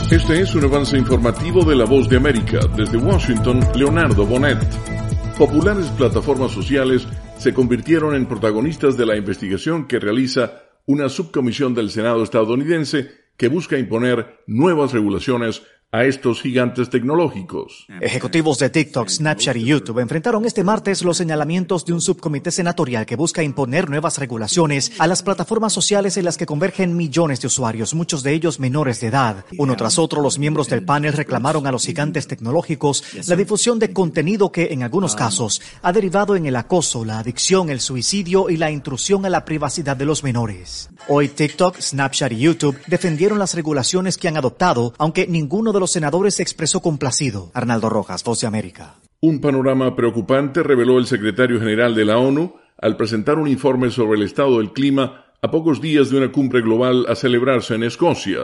Este es un avance informativo de La Voz de América. Desde Washington, Leonardo Bonet. Populares plataformas sociales se convirtieron en protagonistas de la investigación que realiza una subcomisión del Senado estadounidense que busca imponer nuevas regulaciones a estos gigantes tecnológicos. Ejecutivos de TikTok, Snapchat y YouTube enfrentaron este martes los señalamientos de un subcomité senatorial que busca imponer nuevas regulaciones a las plataformas sociales en las que convergen millones de usuarios, muchos de ellos menores de edad. Uno tras otro, los miembros del panel reclamaron a los gigantes tecnológicos la difusión de contenido que, en algunos casos, ha derivado en el acoso, la adicción, el suicidio y la intrusión a la privacidad de los menores. Hoy TikTok, Snapchat y YouTube defendieron las regulaciones que han adoptado, aunque ninguno de los senadores se expresó complacido. Arnaldo Rojas, Voz de América. Un panorama preocupante reveló el secretario general de la ONU al presentar un informe sobre el estado del clima a pocos días de una cumbre global a celebrarse en Escocia.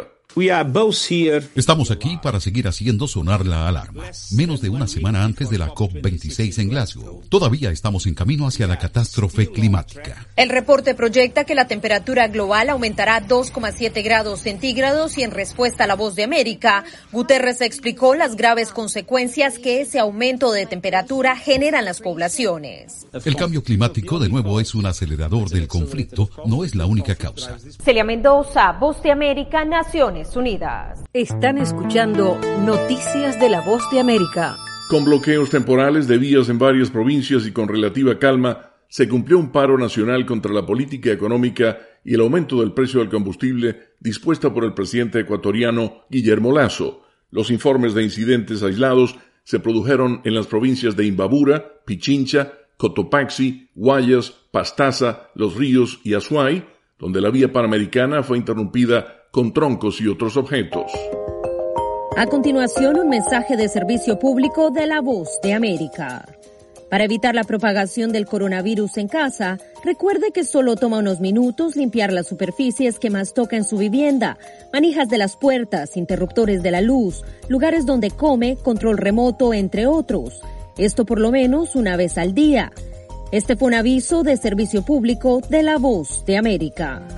Estamos aquí para seguir haciendo sonar la alarma. Menos de una semana antes de la COP26 en Glasgow. Todavía estamos en camino hacia la catástrofe climática. El reporte proyecta que la temperatura global aumentará 2,7 grados centígrados y en respuesta a La Voz de América, Guterres explicó las graves consecuencias que ese aumento de temperatura genera en las poblaciones. El cambio climático, de nuevo, es un acelerador del conflicto, no es la única causa. Celia Mendoza, Voz de América, Naciones Unidas. Están escuchando Noticias de La Voz de América. Con bloqueos temporales de vías en varias provincias y con relativa calma, se cumplió un paro nacional contra la política económica y el aumento del precio del combustible dispuesta por el presidente ecuatoriano Guillermo Lasso. Los informes de incidentes aislados se produjeron en las provincias de Imbabura, Pichincha, Cotopaxi, Guayas, Pastaza, Los Ríos y Azuay, donde la vía panamericana fue interrumpida con troncos y otros objetos. A continuación, un mensaje de servicio público de La Voz de América. Para evitar la propagación del coronavirus en casa, recuerde que solo toma unos minutos limpiar las superficies que más toca en su vivienda, manijas de las puertas, interruptores de la luz, lugares donde come, control remoto, entre otros. Esto por lo menos una vez al día. Este fue un aviso de servicio público de La Voz de América.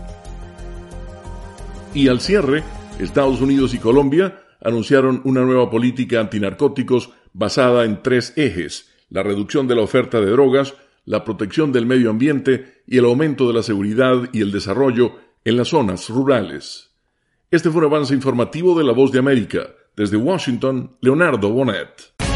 Y al cierre, Estados Unidos y Colombia anunciaron una nueva política antinarcóticos basada en 3 ejes: la reducción de la oferta de drogas, la protección del medio ambiente y el aumento de la seguridad y el desarrollo en las zonas rurales. Este fue un avance informativo de La Voz de América. Desde Washington, Leonardo Bonet.